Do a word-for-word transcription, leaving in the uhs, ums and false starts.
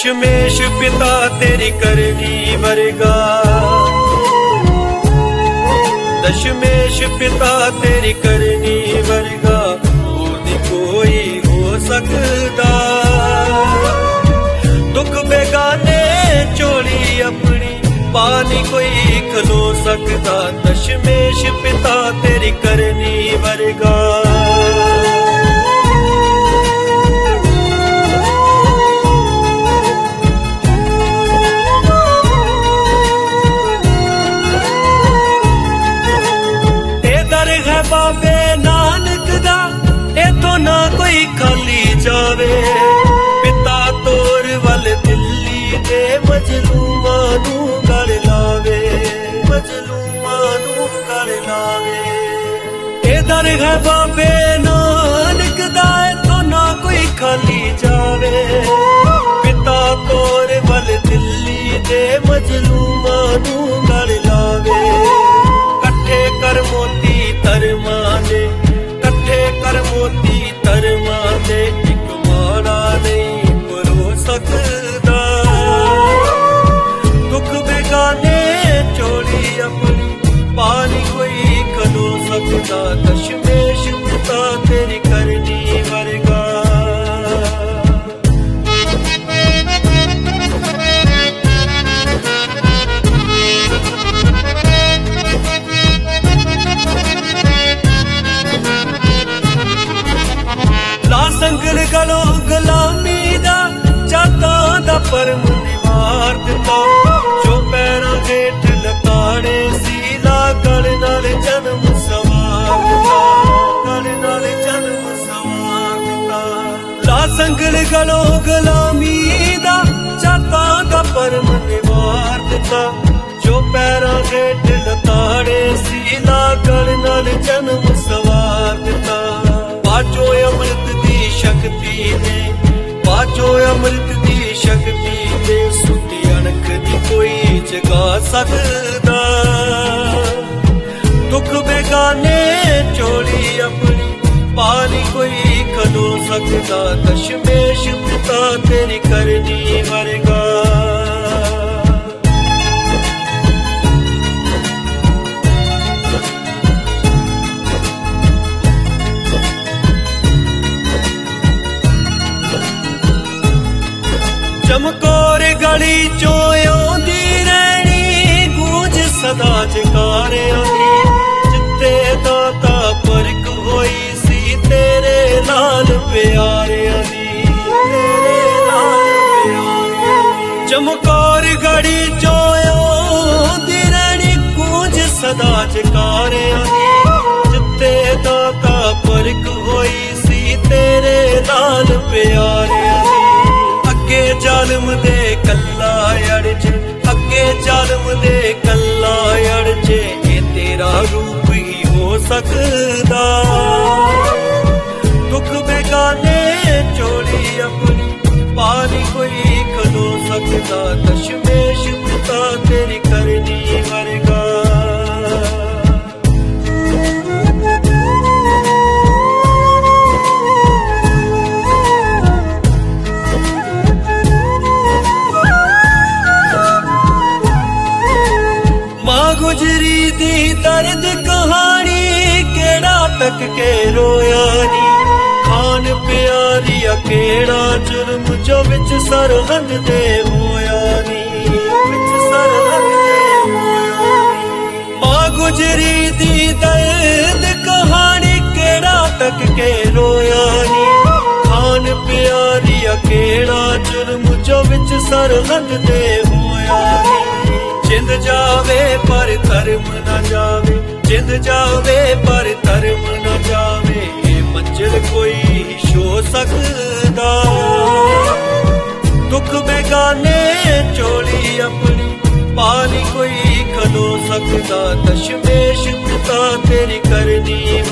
दशमेश पिता तेरी करनी वर्गा, दशमेश पिता तेरी करनी वर्गा नहीं कोई हो सकता। दुख बेगाने चोली अपनी पानी कोई खलो सकता। दशमेश पिता तेरी करनी वर्गा। बाबे नानक दा इथों ना कोई खाली जावे। पिता तोर वल दिल्ली दे मजलूमां नू गल लावे, मजलूमां नू गल लावे। ए दर है बाबे नानक दा इथों ना कोई खाली जावे। पिता तोर वल दिल्ली दे मजलूमां नू गल लावे। कट्ठे कर मोती तरमा दे, कट्ठे कर मोती तरमा दे, एक माड़ा नहीं परो सकदा। दुख बेगाने चोली अपनी पानी कोई खलो सकदा। दशमेश पिता तेरी करनी वर्गा। संगल गलो गुलामी दा जातां दा परम निवार दिता। जो पैरां हेठ लताड़े सी ला गल नाल जन्म सवार दिता, गल नाल जन्म सवार दिता। ला संगल गलो गुलामी दा जातां दा परम निवार दिता। जो पैरां हेठ लताड़े सी ला गल नाल जन्म सवार दिता। बाजो अमृत शक्ति ने, बाजो अमृत दी शक्ति ने, सुती अणख दी कोई जगा सकदा। दुख बेगाने चोली अपनी पानी कोई खलो सकदा। दशमेश पिता तेरी करनी वर्गा। चमकौर गली चों आउंदी रैणी गूंज सदा जकारियां दी। जित्ते दाता परख होई सी तेरे नाल प्यारियां दी, तेरे नाल प्यारियां दी। चमकौर गली चों आउंदी रैणी गूंज सदा जकारियां दी। जित्ते दाता परख होई सी तेरे नाल प्यारियां दी। अगे जालम दे कल्ला अड़जे, अगे जालम दे कल्ला अड़जे, ये तेरा रूप ही हो सकदा। दुख बेगाने चोली अपनी पानी कोई खलो सकदा। दशमेश पिता तेरी करनी वर्गा। गुजरी दी दर्द कहानी केड़ा तक के रोया नी। खान प्यारी केड़ा जुर्म जो विच सरहद दे होया नी, विच सरहद दे होया नी। मां गुजरी दी दर्द कहानी केड़ा तक के रोया नी। खान प्यारी केड़ा जुर्म जो विच सरहद दे होया नी। जिंद जावे पर धर्म न जावे, जिंद जावे पर धर्म न जावे, ये मंजिल कोई शो सकदा। दुख बेगाने चोली अपनी पानी कोई खलो सकदा। दशमेश पिता तेरी करनी